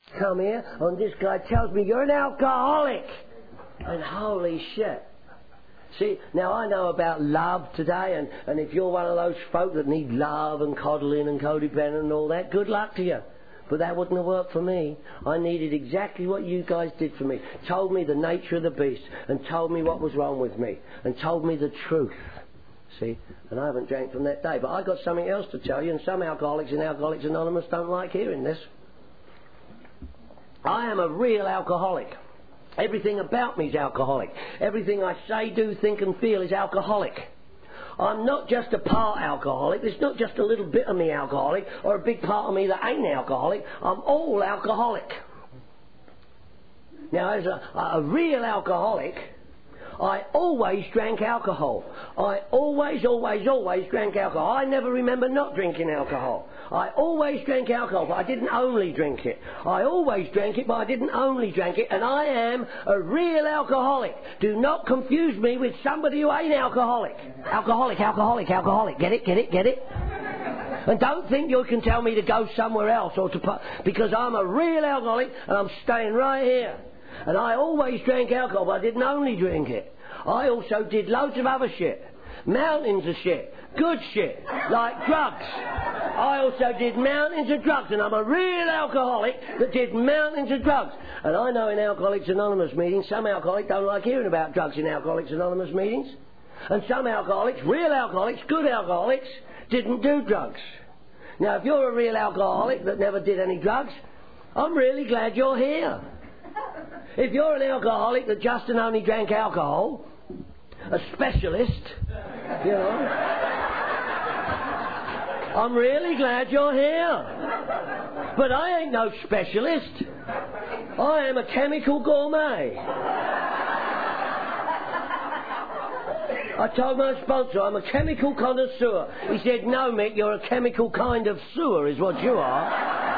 come here, and this guy tells me you're an alcoholic. And holy shit. See, now I know about love today, and if you're one of those folk that need love and coddling and codependent and all that, good luck to you. But that wouldn't have worked for me. I needed exactly what you guys did for me. Told me the nature of the beast, and told me what was wrong with me, and told me the truth. See, and I haven't drank from that day. But I got something else to tell you, and some alcoholics in Alcoholics Anonymous don't like hearing this. I am a real alcoholic. Everything about me is alcoholic. Everything I say, do, think and feel is alcoholic. I'm not just a part alcoholic. There's not just a little bit of me alcoholic or a big part of me that ain't alcoholic. I'm all alcoholic. Now, as a real alcoholic, I always drank alcohol. I always drank alcohol. I never remember not drinking alcohol. I always drank alcohol, but I didn't only drink it. I always drank it, but I didn't only drink it. And I am a real alcoholic. Do not confuse me with somebody who ain't alcoholic. Alcoholic. Get it? And don't think you can tell me to go somewhere else or because I'm a real alcoholic and I'm staying right here. And I always drank alcohol, but I didn't only drink it. I also did loads of other shit. Mountains of shit. Good shit. Like drugs. I also did mountains of drugs, and I'm a real alcoholic that did mountains of drugs. And I know in Alcoholics Anonymous meetings, some alcoholics don't like hearing about drugs in Alcoholics Anonymous meetings. And some alcoholics, real alcoholics, good alcoholics, didn't do drugs. Now, if you're a real alcoholic that never did any drugs, I'm really glad you're here. If you're an alcoholic that just and only drank alcohol, a specialist, you know, I'm really glad you're here. But I ain't no specialist. I am a chemical gourmet. I told my sponsor I'm a chemical connoisseur. He said, no, Mick, you're a chemical kind of sewer is what you are.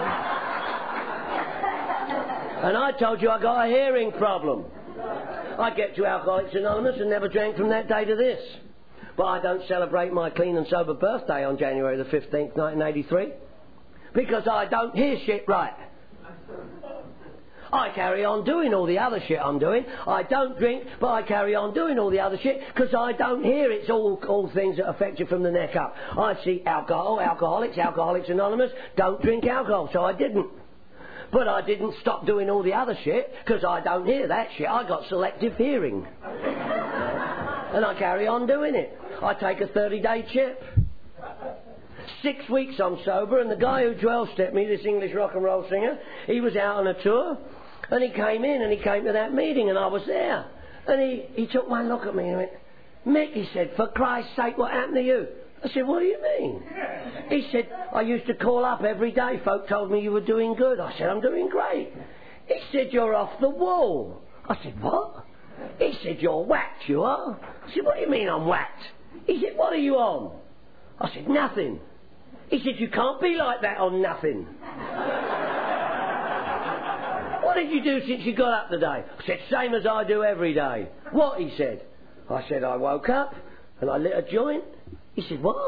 And I told you I got a hearing problem. I get to Alcoholics Anonymous and never drank from that day to this. But I don't celebrate my clean and sober birthday on January the 15th, 1983. Because I don't hear shit right. I carry on doing all the other shit I'm doing. I don't drink, but I carry on doing all the other shit because I don't hear it's all things that affect you from the neck up. I see alcohol, alcoholics, Alcoholics Anonymous, don't drink alcohol, so I didn't. But I didn't stop doing all the other shit because I don't hear that shit. I got selective hearing. And I carry on doing it. I take a 30-day chip. 6 weeks I'm sober, and the guy who 12-stepped me, this English rock and roll singer, he was out on a tour, and he came in, and he came to that meeting, and I was there. And he took one look at me and went, Mick, he said, for Christ's sake, what happened to you? I said, what do you mean? He said, I used to call up every day. Folk told me you were doing good. I said, I'm doing great. He said, you're off the wall. I said, what? He said, you're whacked, you are. I said, what do you mean I'm whacked? He said, what are you on? I said, nothing. He said, you can't be like that on nothing. What did you do since you got up today? I said, same as I do every day. What? He said. I said, I woke up and I lit a joint. He said, what?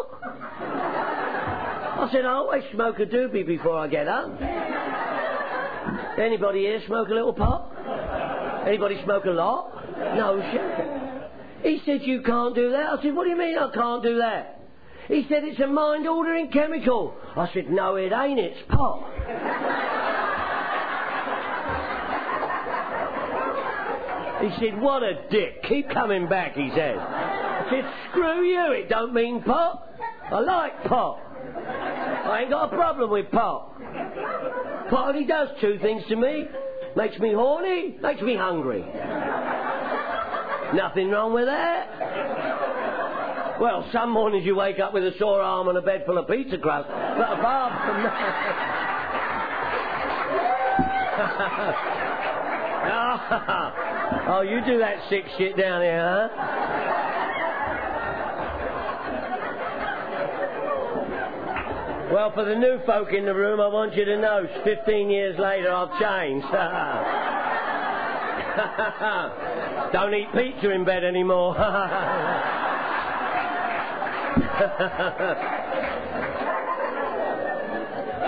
I said, I always smoke a doobie before I get up. Anybody here smoke a little pot? Anybody smoke a lot? No shit. He said, you can't do that. I said, what do you mean I can't do that? He said, it's a mind-altering chemical. I said, no, it ain't. It's pot. He said, what a dick. Keep coming back, he said. I said, screw you. It don't mean pot. I like pot. I ain't got a problem with pot. Pot only does two things to me. Makes me horny, makes me hungry. Nothing wrong with that. Well, some mornings you wake up with a sore arm and a bed full of pizza crust. But apart from that... Oh, you do that sick shit down here, huh? Well, for the new folk in the room, I want you to know, 15 years later, I've changed. Don't eat pizza in bed anymore.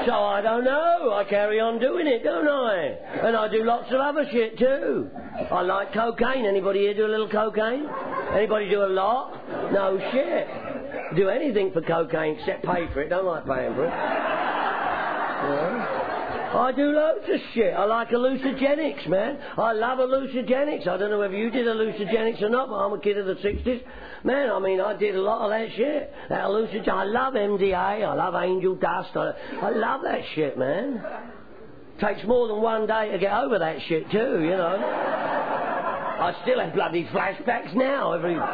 So I don't know. I carry on doing it, don't I? And I do lots of other shit too. I like cocaine. Anybody here do a little cocaine? Anybody do a lot? No shit. Do anything for cocaine except pay for it. Don't like paying for it. Yeah. I do loads of shit. I like hallucinogenics, man. I love hallucinogenics. I don't know whether you did hallucinogenics or not, but I'm a kid of the 60s. Man, I mean, I did a lot of that shit. That hallucinogen. I love MDA. I love angel dust. I love that shit, man. Takes more than one day to get over that shit, too, you know. I still have bloody flashbacks now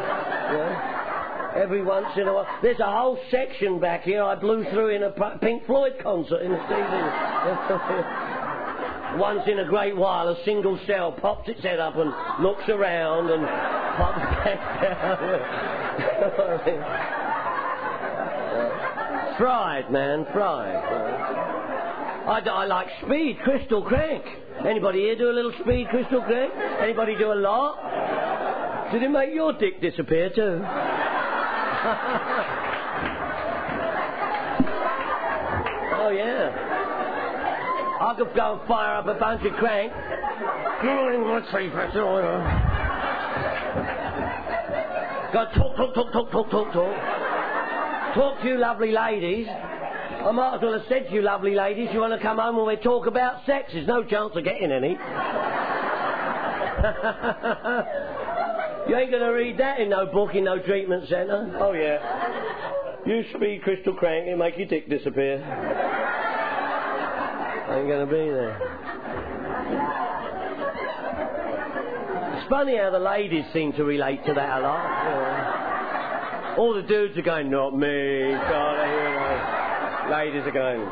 every once in a while. There's a whole section back here I blew through in a Pink Floyd concert in the TV. Once in a great while, a single cell pops its head up and looks around and pops back down. Fried, man, fried. I like speed, crystal crank. Anybody here do a little speed, crystal crank? Anybody do a lot? Did it make your dick disappear too? Oh yeah. I could go and fire up a bunch of crank. Let's see, go talk. Talk to you lovely ladies. I might as well have said to you lovely ladies, you want to come home and we talk about sex? There's no chance of getting any. You ain't going to read that in no book, in no treatment centre. Oh, yeah. You speed crystal crank, it'll make your dick disappear. Ain't going to be there. It's funny how the ladies seem to relate to that a lot. Yeah. All the dudes are going, not me, darling, you know. Ladies are going...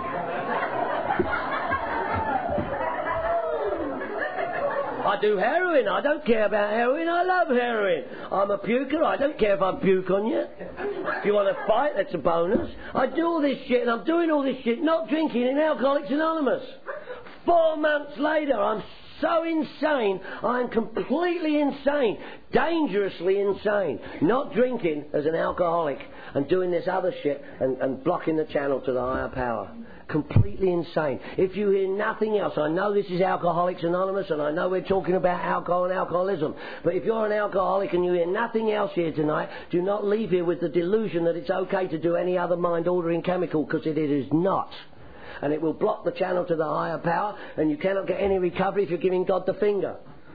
I do heroin. I don't care about heroin. I love heroin. I'm a puker. I don't care if I puke on you. If you want to fight, that's a bonus. I do all this shit, and I'm doing all this shit not drinking in Alcoholics Anonymous. 4 months later, I'm so insane. I'm completely insane. Dangerously insane. Not drinking as an alcoholic and doing this other shit and blocking the channel to the higher power. Completely insane. If you hear nothing else, I know this is Alcoholics Anonymous and I know we're talking about alcohol and alcoholism, but if you're an alcoholic and you hear nothing else here tonight, do not leave here with the delusion that it's okay to do any other mind-altering chemical, because it is not. And it will block the channel to the higher power, and you cannot get any recovery if you're giving God the finger.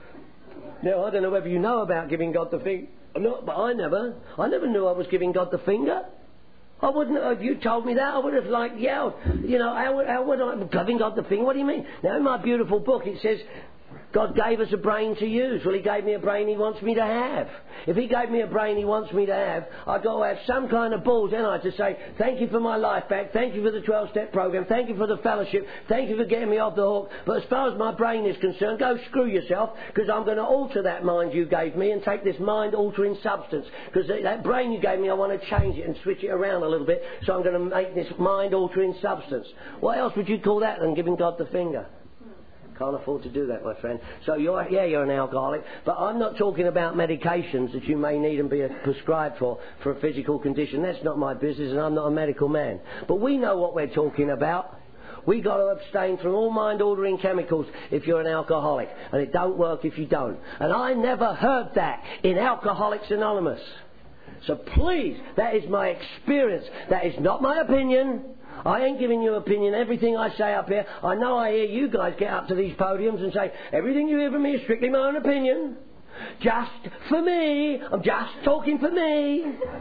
Now, I don't know whether you know about giving God the finger or not, but I never knew I was giving God the finger. I wouldn't have, if you told me that, I would have yelled. You know, how would I, giving God the finger? What do you mean? Now, in my beautiful book, it says, God gave us a brain to use. Well, He gave me a brain He wants me to have. If He gave me a brain He wants me to have, I've got to have some kind of balls, haven't I, to say, thank you for my life back, thank you for the 12-step program, thank you for the fellowship, thank you for getting me off the hook, but as far as my brain is concerned, go screw yourself, because I'm going to alter that mind you gave me and take this mind-altering substance, because that brain you gave me, I want to change it and switch it around a little bit, so I'm going to make this mind-altering substance. What else would you call that than giving God the finger? Can't afford to do that, my friend. So you're an alcoholic, but I'm not talking about medications that you may need and be prescribed for a physical condition. That's not my business, and I'm not a medical man. But we know what we're talking about. We got to abstain from all mind-altering chemicals if you're an alcoholic, and it don't work if you don't. And I never heard that in Alcoholics Anonymous. So please, that is my experience. That is not my opinion. I ain't giving you opinion. Everything I say up here, I know I hear you guys get up to these podiums and say, everything you hear from me is strictly my own opinion. Just for me. I'm just talking for me.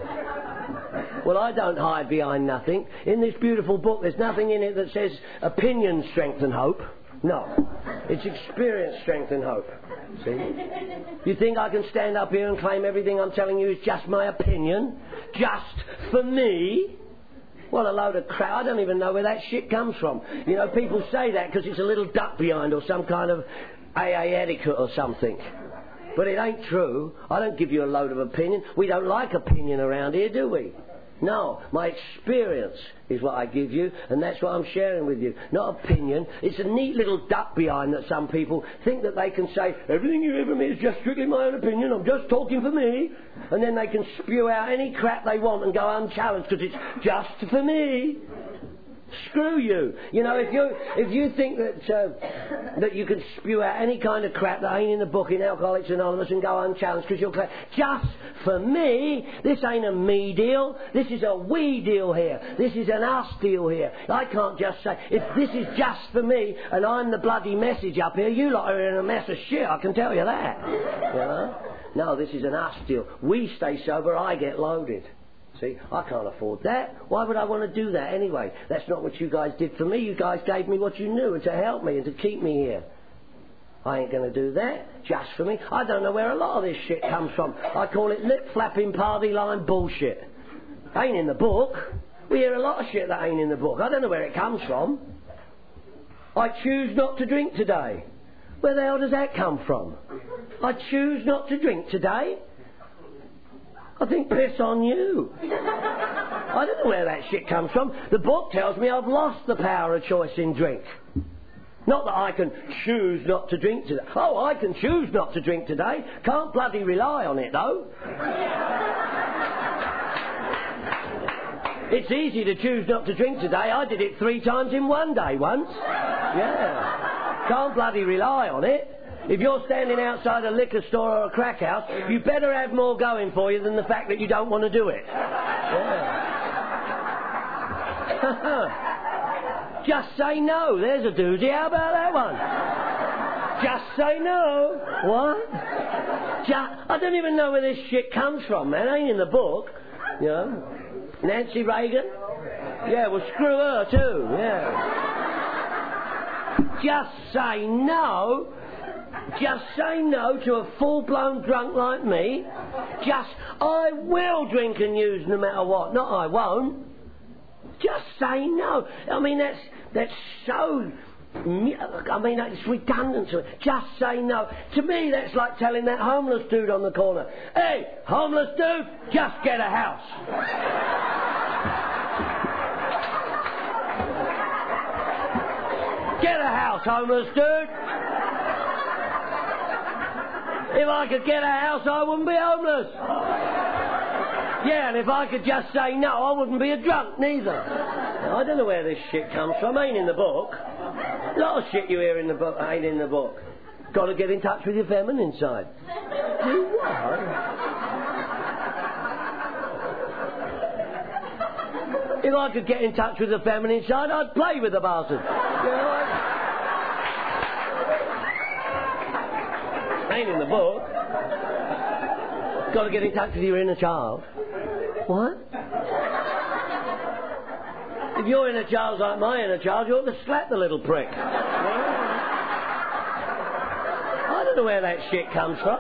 Well, I don't hide behind nothing. In this beautiful book, there's nothing in it that says opinion, strength and hope. No. It's experience, strength and hope. See? You think I can stand up here and claim everything I'm telling you is just my opinion? Just for me? What a load of crap. I don't even know where that shit comes from. You know, people say that because it's a little duck behind or some kind of AA etiquette or something. But it ain't true. I don't give you a load of opinion. We don't like opinion around here, do we? No, my experience is what I give you, and that's what I'm sharing with you. Not opinion. It's a neat little duck behind that some people think that they can say, everything you hear from me is just strictly my own opinion, I'm just talking for me, and then they can spew out any crap they want and go unchallenged because it's just for me. Screw you. You know, if you think that you can spew out any kind of crap that ain't in the book in Alcoholics Anonymous and go unchallenged because you're just for me, this ain't a me deal. This is a we deal here. This is an us deal here. I can't just say, if this is just for me and I'm the bloody message up here, you lot are in a mess of shit, I can tell you that. You know? No, this is an us deal. We stay sober, I get loaded. See, I can't afford that. Why would I want to do that anyway? That's not what you guys did for me. You guys gave me what you knew and to help me and to keep me here. I ain't going to do that just for me. I don't know where a lot of this shit comes from. I call it lip-flapping party line bullshit. Ain't in the book. We hear a lot of shit that ain't in the book. I don't know where it comes from. I choose not to drink today. Where the hell does that come from? I choose not to drink today. I think piss on you. I don't know where that shit comes from. The book tells me I've lost the power of choice in drink. Not that I can choose not to drink today. Oh, I can choose not to drink today. Can't bloody rely on it, though. It's easy to choose not to drink today. I did it 3 times in one day once. Yeah. Can't bloody rely on it. If you're standing outside a liquor store or a crack house, you better have more going for you than the fact that you don't want to do it. Yeah. Just say no. There's a doozy. How about that one? Just say no. What? I don't even know where this shit comes from, man. It ain't in the book. You know? Nancy Reagan? Yeah, well, screw her too. Yeah. Just say no. Just say no to a full-blown drunk like me. I will drink and use no matter what. Not I won't. Just say no. I mean, that's so... I mean, it's redundant to it. Just say no. To me, that's like telling that homeless dude on the corner, hey, homeless dude, just get a house. Get a house, homeless dude. If I could get a house, I wouldn't be homeless. Yeah, and if I could just say no, I wouldn't be a drunk neither. Now, I don't know where this shit comes from. Ain't in the book. A lot of shit you hear in the book ain't in the book. Got to get in touch with your feminine side. Do what? If I could get in touch with the feminine side, I'd play with the bastard. You know, ain't in the book. Got to get in touch with your inner child. What? If your inner child's like my inner child, you ought to slap the little prick. I don't know where that shit comes from.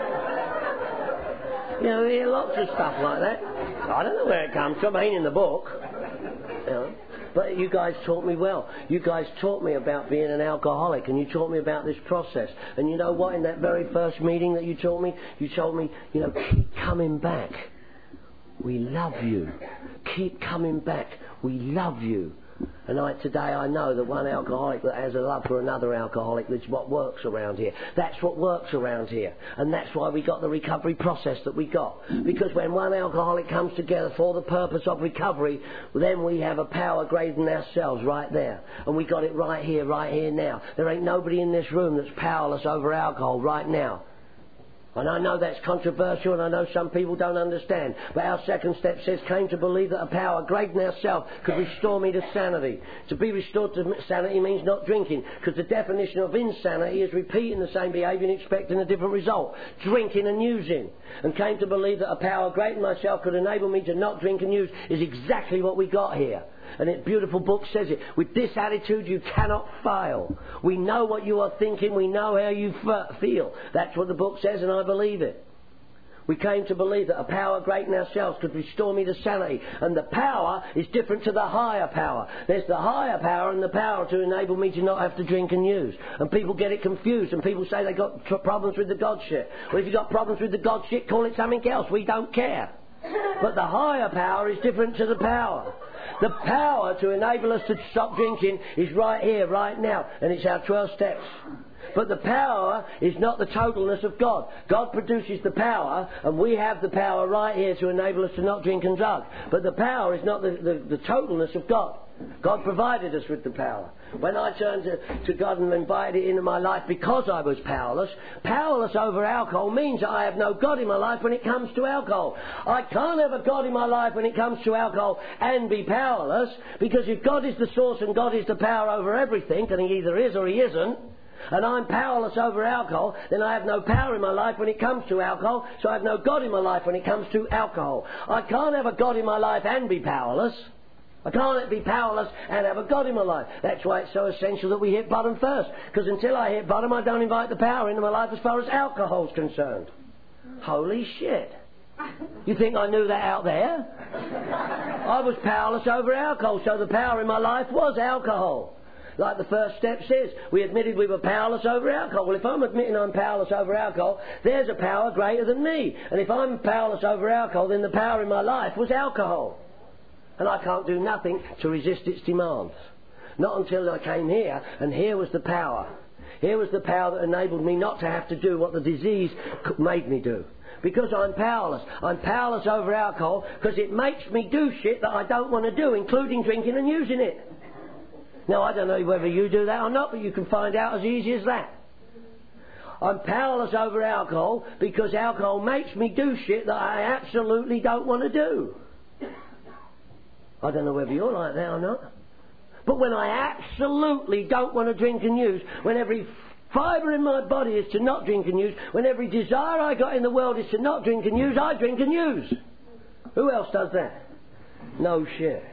You know, we hear lots of stuff like that. I don't know where it comes from. It ain't in the book. You know? But you guys taught me well. You guys taught me about being an alcoholic, and you taught me about this process. And you know what? In that very first meeting that you told me, you know, keep coming back. We love you. Keep coming back. We love you. And today I know that one alcoholic that has a love for another alcoholic, that's what works around here. That's what works around here. And that's why we got the recovery process that we got. Because when one alcoholic comes together for the purpose of recovery, then we have a power greater than ourselves right there. And we got it right here now. There ain't nobody in this room that's powerless over alcohol right now. And I know that's controversial, and I know some people don't understand. But our second step says, came to believe that a power greater than ourselves could restore me to sanity. To be restored to sanity means not drinking, because the definition of insanity is repeating the same behaviour and expecting a different result. Drinking and using. And came to believe that a power greater than myself could enable me to not drink and use is exactly what we got here. And that beautiful book says it. With this attitude, you cannot fail. We know what you are thinking. We know how you feel. That's what the book says, and I believe it. We came to believe that a power greater than ourselves could restore me to sanity. And the power is different to the higher power. There's the higher power and the power to enable me to not have to drink and use. And people get it confused. And people say they got problems with the God shit. Well, if you've got problems with the God shit, call it something else. We don't care. But the higher power is different to the power. The power to enable us to stop drinking is right here, right now, and it's our 12 steps. But the power is not the totalness of God. God produces the power, and we have the power right here to enable us to not drink and drug. But the power is not the totalness of God. God provided us with the power. When I turned to God and invited it into my life because I was powerless over alcohol means that I have no God in my life when it comes to alcohol. I can't have a God in my life when it comes to alcohol and be powerless, because if God is the source and God is the power over everything, and He either is or He isn't, and I'm powerless over alcohol, then I have no power in my life when it comes to alcohol, so I have no God in my life when it comes to alcohol. I can't have a God in my life and be powerless. I can't be powerless and have a God in my life. That's why it's so essential that we hit bottom first. Because until I hit bottom, I don't invite the power into my life as far as alcohol's concerned. Holy shit. You think I knew that out there? I was powerless over alcohol, so the power in my life was alcohol. Like the first step says, we admitted we were powerless over alcohol. Well, if I'm admitting I'm powerless over alcohol, there's a power greater than me. And if I'm powerless over alcohol, then the power in my life was alcohol. And I can't do nothing to resist its demands. Not until I came here, and here was the power. Here was the power that enabled me not to have to do what the disease made me do. Because I'm powerless. I'm powerless over alcohol because it makes me do shit that I don't want to do, including drinking and using it. Now, I don't know whether you do that or not, but you can find out as easy as that. I'm powerless over alcohol because alcohol makes me do shit that I absolutely don't want to do. I don't know whether you're like that or not. But when I absolutely don't want to drink and use, when every fibre in my body is to not drink and use, when every desire I got in the world is to not drink and use, I drink and use. Who else does that? No shit.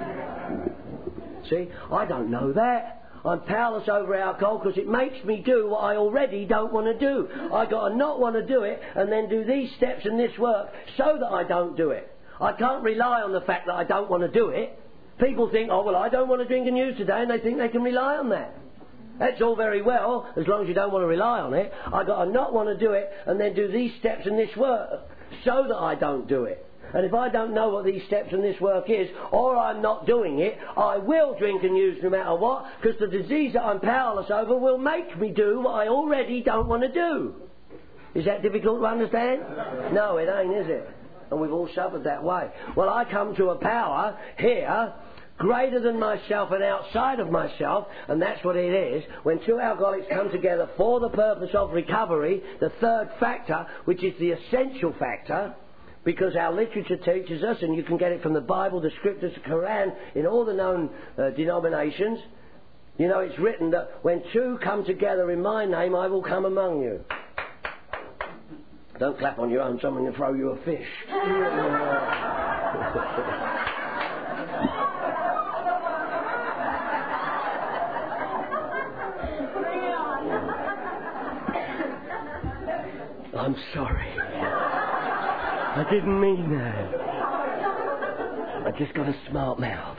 See, I don't know that. I'm powerless over alcohol because it makes me do what I already don't want to do. I got to not want to do it and then do these steps and this work so that I don't do it. I can't rely on the fact that I don't want to do it. People think, oh, well, I don't want to drink and use today, and they think they can rely on that. That's all very well, as long as you don't want to rely on it. I've got to not want to do it, and then do these steps and this work, so that I don't do it. And if I don't know what these steps and this work is, or I'm not doing it, I will drink and use no matter what, because the disease that I'm powerless over will make me do what I already don't want to do. Is that difficult to understand? No, it ain't, is it? And we've all suffered that way. Well, I come to a power here greater than myself and outside of myself, and that's what it is. When two alcoholics come together for the purpose of recovery, the third factor, which is the essential factor, because our literature teaches us, and you can get it from the Bible, the Scriptures, the Quran, in all the known denominations, you know, it's written that when two come together in my name, I will come among you. Don't clap on your own, someone will throw you a fish. I'm sorry. I didn't mean that. I just got a smart mouth.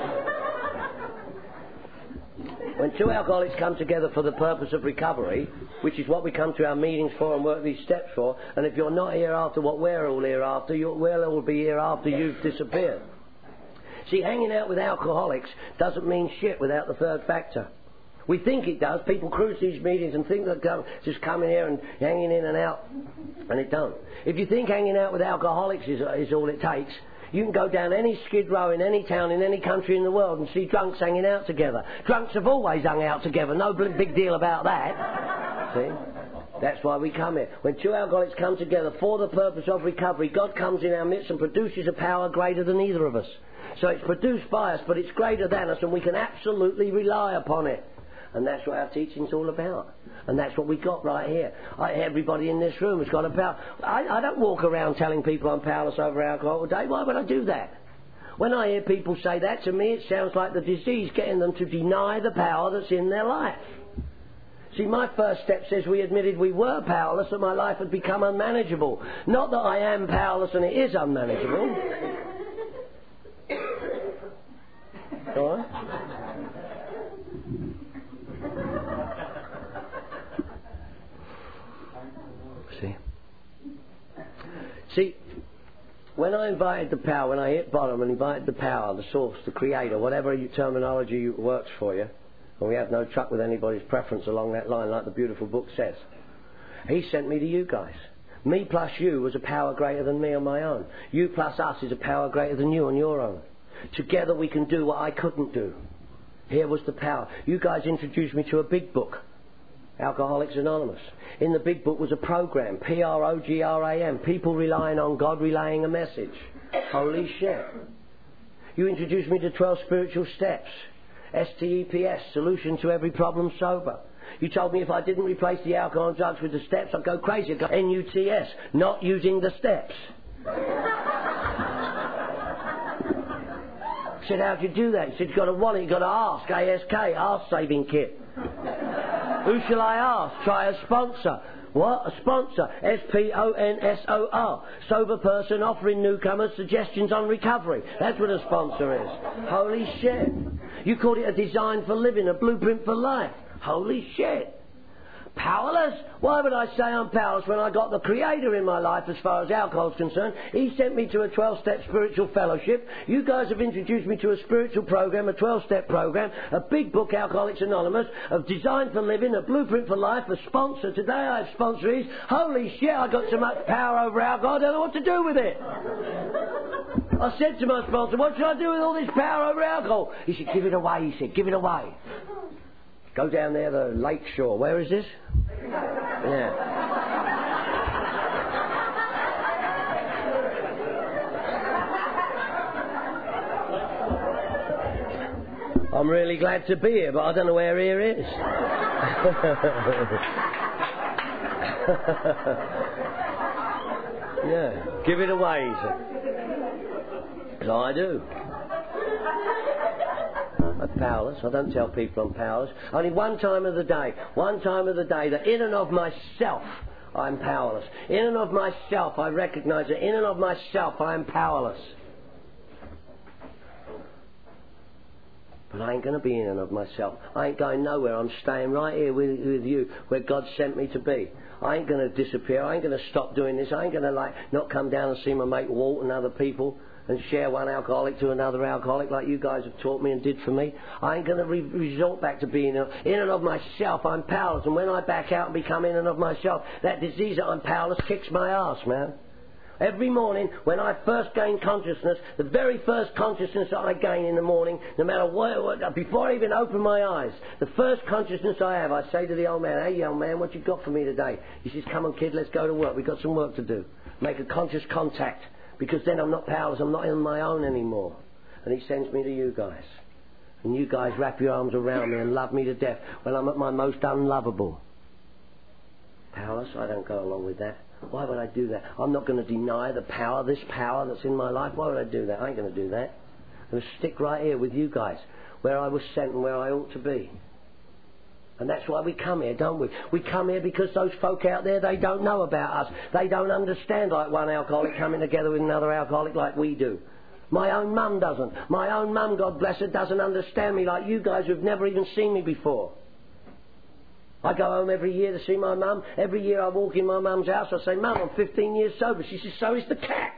When two alcoholics come together for the purpose of recovery, which is what we come to our meetings for and work these steps for, and if you're not here after what we're all here after, we'll all be here after you've disappeared. See, hanging out with alcoholics doesn't mean shit without the third factor. We think it does. People cruise these meetings and think that just coming here and hanging in and out, and it don't. If you think hanging out with alcoholics is all it takes, you can go down any skid row in any town in any country in the world and see drunks hanging out together. Drunks have always hung out together. No big deal about that. See? That's why we come here. When two alcoholics come together for the purpose of recovery, God comes in our midst and produces a power greater than either of us. So it's produced by us, but it's greater than us, and we can absolutely rely upon it. And that's what our teaching's all about. And that's what we got right here. Everybody in this room has got a power. I don't walk around telling people I'm powerless over alcohol today. Why would I do that? When I hear people say that, to me it sounds like the disease getting them to deny the power that's in their life. See, my first step says we admitted we were powerless, that my life had become unmanageable. Not that I am powerless and it is unmanageable. All right? See, when I invited the power, when I hit bottom and invited the power, the source, the creator, whatever terminology works for you, and we have no truck with anybody's preference along that line, like the beautiful book says, he sent me to you guys. Me plus you was a power greater than me on my own. You plus us is a power greater than you on your own. Together we can do what I couldn't do. Here was the power. You guys introduced me to a big book, Alcoholics Anonymous. In the big book was a program, Program, people relying on God, relaying a message. Holy shit. You introduced me to 12 spiritual steps, STEPS, solution to every problem sober. You told me if I didn't replace the alcohol and drugs with the steps, I'd go crazy. I'd go NUTS, not using the steps. I said, how'd you do that? He said, you've got a wallet, you've got to ask, ASK, Ask Saving Kit. Who shall I ask? Try a sponsor. What? A sponsor. SPONSOR. Sober person offering newcomers suggestions on recovery. That's what a sponsor is. Holy shit. You called it a design for living, a blueprint for life. Holy shit. Powerless? Why would I say I'm powerless when I got the Creator in my life as far as alcohol's concerned? He sent me to a 12-step spiritual fellowship. You guys have introduced me to a spiritual program, a 12-step program, a big book, Alcoholics Anonymous, of design for living, a blueprint for life, a sponsor. Today I have sponsorees. Holy shit, I got so much power over alcohol, I don't know what to do with it. I said to my sponsor, what should I do with all this power over alcohol? He said, give it away, he said, give it away. Go down there, the lake shore. Where is this? Yeah. I'm really glad to be here, but I don't know where here is. Yeah, give it away, he said. So I do. I'm powerless. I don't tell people I'm powerless. Only one time of the day that in and of myself I'm powerless. In and of myself I recognise that in and of myself I am powerless. But I ain't going to be in and of myself. I ain't going nowhere. I'm staying right here with you where God sent me to be. I ain't going to disappear. I ain't going to stop doing this. I ain't going to not come down and see my mate Walt and other people and share one alcoholic to another alcoholic like you guys have taught me and did for me. I ain't going to resort back to being in and of myself. I'm powerless, and when I back out and become in and of myself, that disease that I'm powerless kicks my ass, man. Every morning when I first gain consciousness, the very first consciousness that I gain in the morning, no matter what, before I even open my eyes, the first consciousness I have, I say to the old man, hey old man, what you got for me today? He says, come on kid, let's go to work. We've got some work to do. Make a conscious contact. Because then I'm not powerless, I'm not on my own anymore. And he sends me to you guys. And you guys wrap your arms around me and love me to death when I'm at my most unlovable. Powerless? I don't go along with that. Why would I do that? I'm not going to deny the power, this power that's in my life. Why would I do that? I ain't going to do that. I'm going to stick right here with you guys, where I was sent and where I ought to be. And that's why we come here, don't we? We come here because those folk out there, they don't know about us. They don't understand like one alcoholic coming together with another alcoholic like we do. My own mum doesn't. My own mum, God bless her, doesn't understand me like you guys who've never even seen me before. I go home every year to see my mum. Every year I walk in my mum's house, I say, Mum, I'm 15 years sober. She says, so is the cat.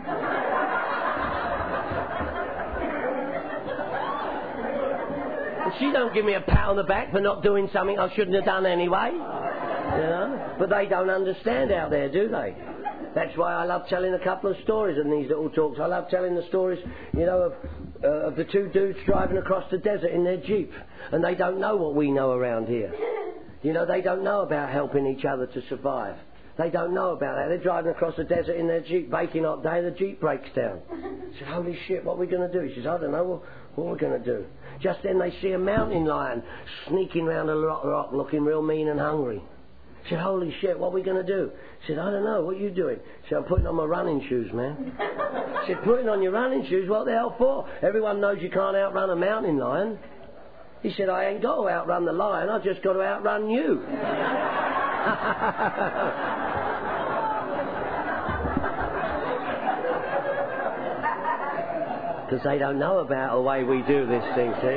She don't give me a pat on the back for not doing something I shouldn't have done anyway. You know? But they don't understand out there, do they? That's why I love telling a couple of stories in these little talks. I love telling the stories, you know, of the two dudes driving across the desert in their Jeep. And they don't know what we know around here. You know, they don't know about helping each other to survive. They don't know about that. They're driving across the desert in their Jeep, baking hot day, the Jeep breaks down. I said, holy shit, what are we going to do? He says, I don't know, what are we going to do? Just then they see a mountain lion sneaking round a rock looking real mean and hungry. I said, holy shit, what are we going to do? He said, I don't know, what are you doing? He said, I'm putting on my running shoes, man. I said, putting on your running shoes? What the hell for? Everyone knows you can't outrun a mountain lion. He said, I ain't got to outrun the lion, I've just got to outrun you. Because they don't know about the way we do this thing, see?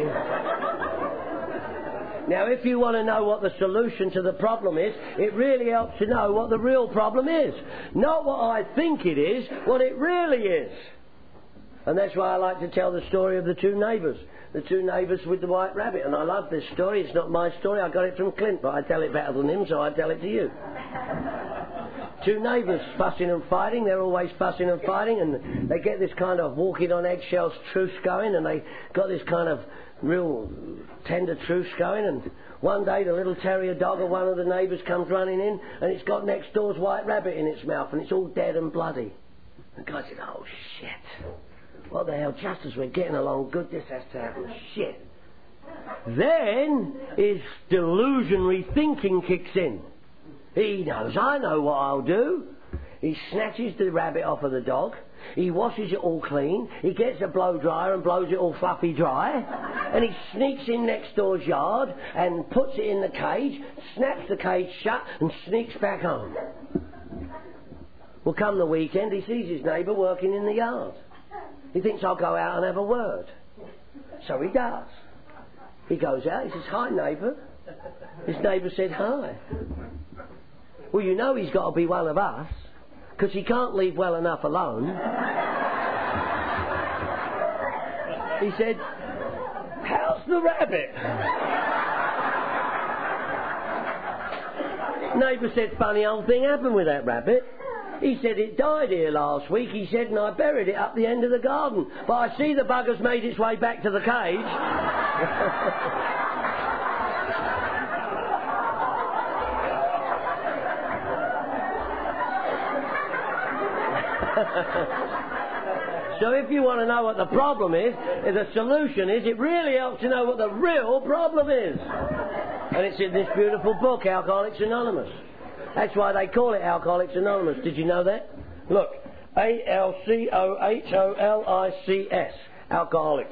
Now, if you want to know what the solution to the problem is, it really helps to know what the real problem is. Not what I think it is, what it really is. And that's why I like to tell the story of the two neighbours. The two neighbours with the white rabbit. And I love this story. It's not my story. I got it from Clint, but I tell it better than him, so I tell it to you. two neighbours fussing and fighting. They're always fussing and fighting, and they get this kind of walking on eggshells truce going, and they got this kind of real tender truce going. And one day the little terrier dog of one of the neighbours comes running in, and it's got next door's white rabbit in its mouth, and it's all dead and bloody. The guy said, "Oh shit, what the hell, just as we're getting along good, this has to happen, shit." Then his delusionary thinking kicks in. He knows, I know what I'll do. He snatches the rabbit off of the dog, he washes it all clean, he gets a blow dryer and blows it all fluffy dry, and he sneaks in next door's yard and puts it in the cage, snaps the cage shut and sneaks back home. Well, come the weekend, he sees his neighbour working in the yard. He thinks, I'll go out and have a word. So he does. He goes out, he says, "Hi, neighbour." His neighbour said, "Hi." "Well, you know he's got to be one of us, because he can't leave well enough alone." He said, "How's the rabbit?" Neighbour said, "Funny old thing happened with that rabbit." He said, "It died here last week," he said, "and I buried it up the end of the garden. But I see the bugger's made its way back to the cage." So if you want to know what the problem is, the solution is, it really helps to know what the real problem is. And it's in this beautiful book, Alcoholics Anonymous. That's why they call it Alcoholics Anonymous. Did you know that? Look, ALCOHOLICS, Alcoholics.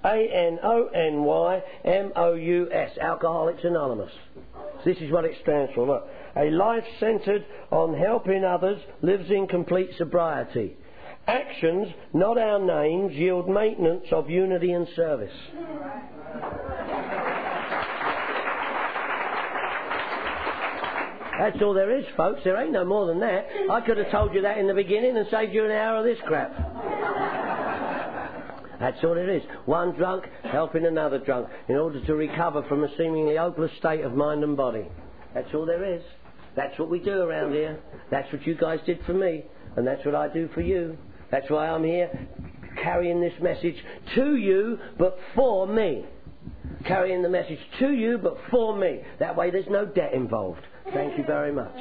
ANONYMOUS, Alcoholics Anonymous. This is what it stands for. Look, a life centred on helping others lives in complete sobriety. Actions, not our names, yield maintenance of unity and service. That's all there is, folks. There ain't no more than that. I could have told you that in the beginning and saved you an hour of this crap. That's all it is. One drunk helping another drunk in order to recover from a seemingly hopeless state of mind and body. That's all there is. That's what we do around here. That's what you guys did for me, and that's what I do for you. That's why I'm here, carrying this message to you, but for me. Carrying the message to you, but for me. That way there's no debt involved. Thank you very much.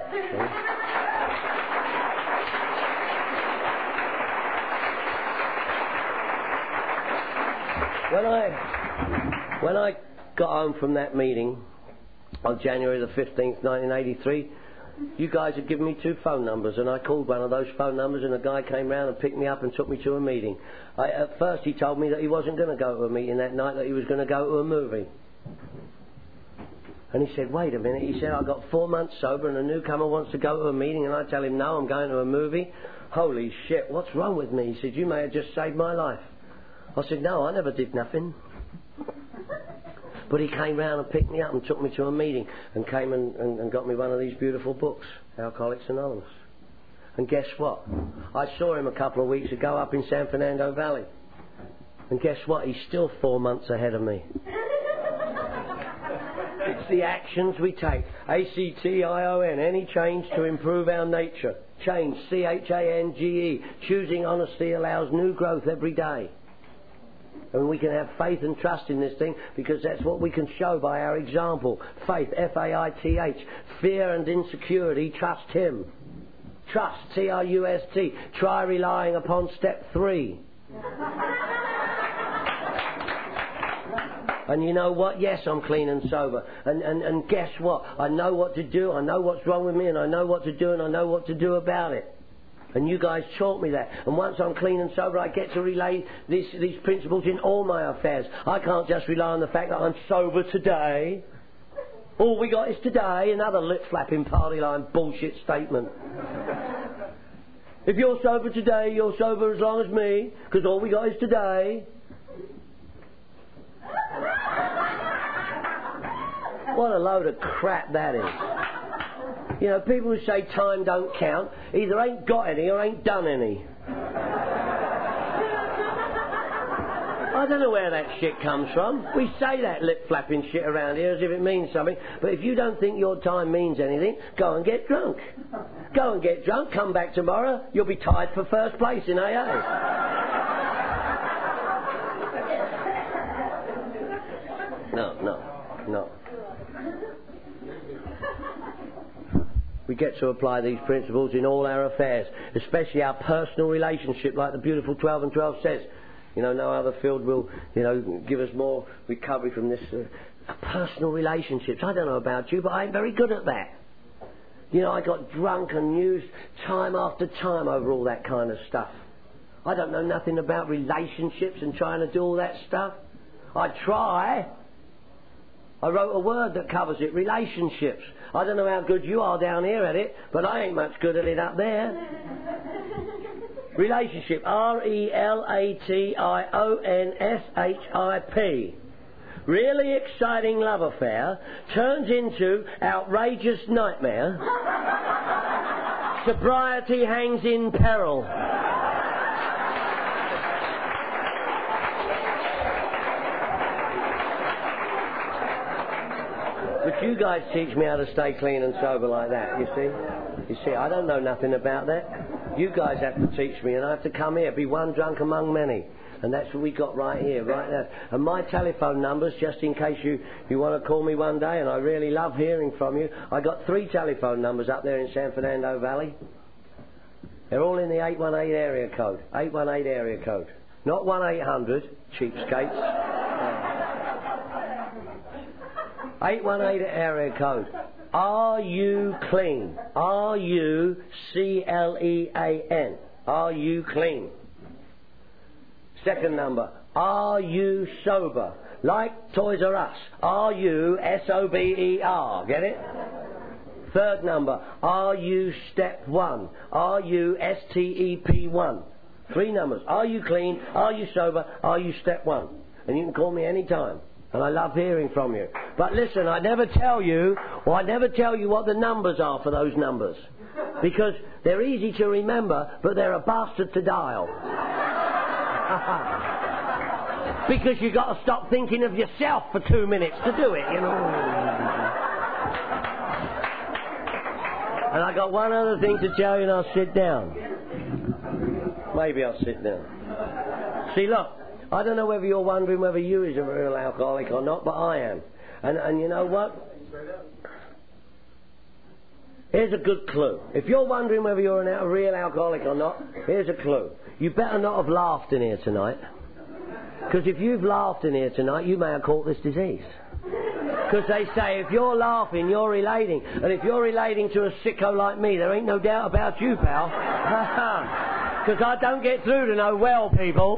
When I got home from that meeting on January the 15th, 1983, you guys had given me 2 phone numbers, and I called one of those phone numbers, and a guy came round and picked me up and took me to a meeting. At first he told me that he wasn't going to go to a meeting that night, that he was going to go to a movie. And he said, "Wait a minute," he said, "I've got 4 months sober and a newcomer wants to go to a meeting," and I tell him, "No, I'm going to a movie." "Holy shit, what's wrong with me?" He said, "You may have just saved my life." I said, "No, I never did nothing." But he came round and picked me up and took me to a meeting and came and got me one of these beautiful books, Alcoholics Anonymous. And guess what? I saw him a couple of weeks ago up in San Fernando Valley. And guess what? He's still 4 months ahead of me. It's the actions we take. ACTION, any change to improve our nature. Change, CHANGE. Choosing honesty allows new growth every day. And we can have faith and trust in this thing, because that's what we can show by our example. Faith, FAITH. Fear and insecurity, trust Him. Trust, TRUST. Try relying upon step 3. And you know what? Yes, I'm clean and sober. And guess what? I know what to do, I know what's wrong with me, and I know what to do, and I know what to do about it. And you guys taught me that. And once I'm clean and sober, I get to relay these principles in all my affairs. I can't just rely on the fact that I'm sober today. All we got is today, another lip-flapping party line bullshit statement. If you're sober today, you're sober as long as me, because all we got is today. What a load of crap that is. You know, people who say time don't count either ain't got any or ain't done any. I I don't know where that shit comes from. We say that lip-flapping shit around here as if it means something. But if you don't think your time means anything, go and get drunk. Go and get drunk, come back tomorrow, you'll be tied for first place in AA. No. We get to apply these principles in all our affairs, especially our personal relationship, like the beautiful 12 and 12 says. You know, no other field will, give us more recovery from this. Personal relationships. I don't know about you, but I'm very good at that. I got drunk and used time after time over all that kind of stuff. I don't know nothing about relationships and trying to do all that stuff. I try. I wrote a word that covers it, relationships. I don't know how good you are down here at it, but I ain't much good at it up there. Relationship, RELATIONSHIP. Really exciting love affair turns into outrageous nightmare. Sobriety hangs in peril. But you guys teach me how to stay clean and sober like that, you see? You see, I don't know nothing about that. You guys have to teach me, and I have to come here, be one drunk among many. And that's what we got right here, right now. And my telephone numbers, just in case you want to call me one day, and I really love hearing from you. I got 3 telephone numbers up there in San Fernando Valley. They're all in the 818 area code. 818 area code. Not 1-800, cheapskates. 818 area code. Are you clean? RUCLEAN. Are you clean? Second number. Are you sober? Like Toys R Us. Are you SOBER? Get it? Third number. Are you step 1? Are you STEP1? 3 numbers. Are you clean? Are you sober? Are you step 1? And you can call me any time. And I love hearing from you. But listen, I never tell you what the numbers are for those numbers. Because they're easy to remember, but they're a bastard to dial. Because you've got to stop thinking of yourself for 2 minutes to do it, And I got one other thing to tell you, and I'll sit down. Maybe I'll sit down. See, look. I don't know whether you're wondering whether you is a real alcoholic or not, but I am. And you know what? Here's a good clue. If you're wondering whether you're a real alcoholic or not, here's a clue. You better not have laughed in here tonight. Because if you've laughed in here tonight, you may have caught this disease. Because they say if you're laughing, you're relating. And if you're relating to a sicko like me, there ain't no doubt about you, pal. Because I don't get through to no well people.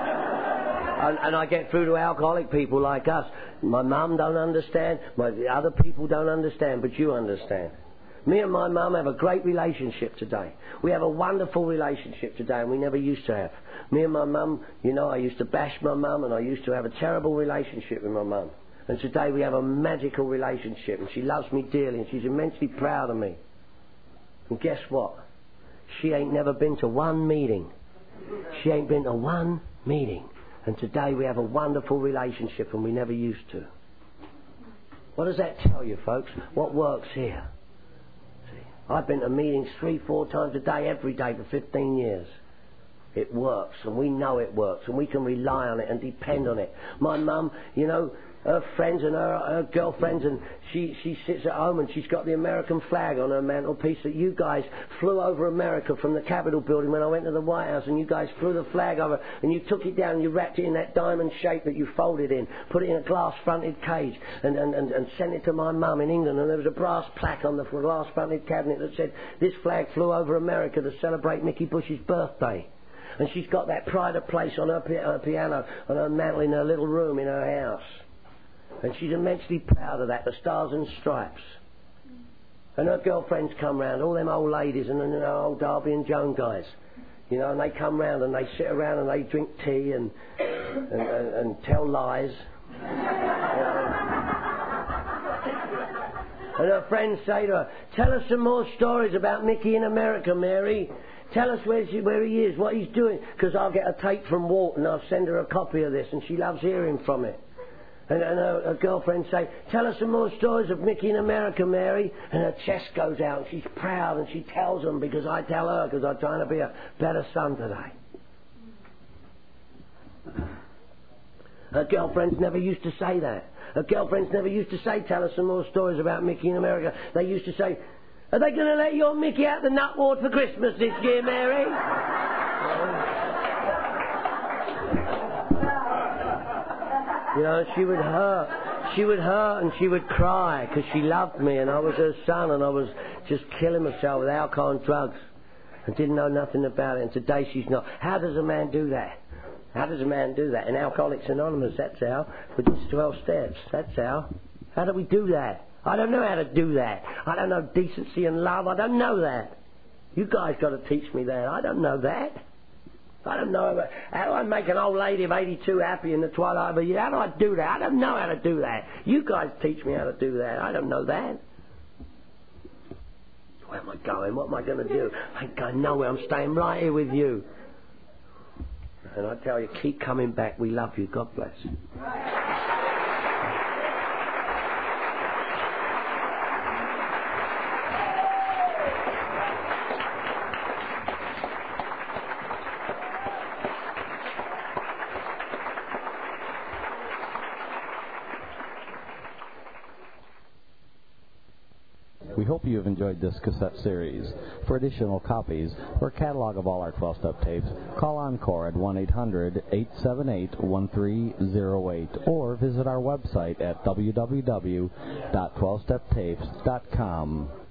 And I get through to alcoholic people like us. My mum don't understand, the other people don't understand, but you understand. Me and my mum have a great relationship today. We have a wonderful relationship today, and we never used to have. Me and my mum, I used to bash my mum, and I used to have a terrible relationship with my mum. And today we have a magical relationship, and she loves me dearly, and she's immensely proud of me. And guess what? She ain't never been to one meeting. She ain't been to one meeting. And today we have a wonderful relationship, and we never used to. What does that tell you, folks? What works here? See, I've been to meetings 3-4 times a day, every day for 15 years. It works, and we know it works, and we can rely on it and depend on it. My mum, her friends and her girlfriends, and she sits at home and she's got the American flag on her mantelpiece that you guys flew over America from the Capitol building when I went to the White House, and you guys flew the flag over and you took it down and you wrapped it in that diamond shape that you folded in, put it in a glass-fronted cage and sent it to my mum in England, and there was a brass plaque on the glass-fronted cabinet that said, "This flag flew over America to celebrate Mickey Bush's birthday." And she's got that pride of place on her piano, on her mantel in her little room in her house. And she's immensely proud of that, the Stars and Stripes. And her girlfriends come round, all them old ladies and old Darby and Joan guys. And they come round and they sit around and they drink tea and tell lies. And her friends say to her, "Tell us some more stories about Mickey in America, Mary. tell us where he is, what he's doing, because I'll get a tape from Walt and I'll send her a copy of this, and she loves hearing from it. And her girlfriend say, tell us some more stories of Mickey in America, Mary. And her chest goes out and she's proud and she tells them because I tell her because I'm trying to be a better son today. Her girlfriends never used to say that. Her girlfriends never used to say, tell us some more stories about Mickey in America. They used to say, are they going to let your Mickey out the nut ward for Christmas this year, Mary? You know, she would hurt and she would cry because she loved me and I was her son and I was just killing myself with alcohol and drugs and didn't know nothing about it, and today she's not. How does a man do that? How does a man do that? In Alcoholics Anonymous, that's how. With these 12 steps, that's how. How do we do that? I don't know how to do that. I don't know decency and love. I don't know that. You guys got to teach me that. I don't know that. I don't know how do I make an old lady of 82 happy in the twilight of a year. How do I do that? I don't know how to do that. You guys teach me how to do that. I don't know that. Where am I going? What am I going to do? I ain't going nowhere. I'm staying right here with you. And I tell you, keep coming back. We love you. God bless. We hope you have enjoyed this cassette series. For additional copies or a catalog of all our 12-step tapes, call Encore at 1-800-878-1308 or visit our website at www.12steptapes.com.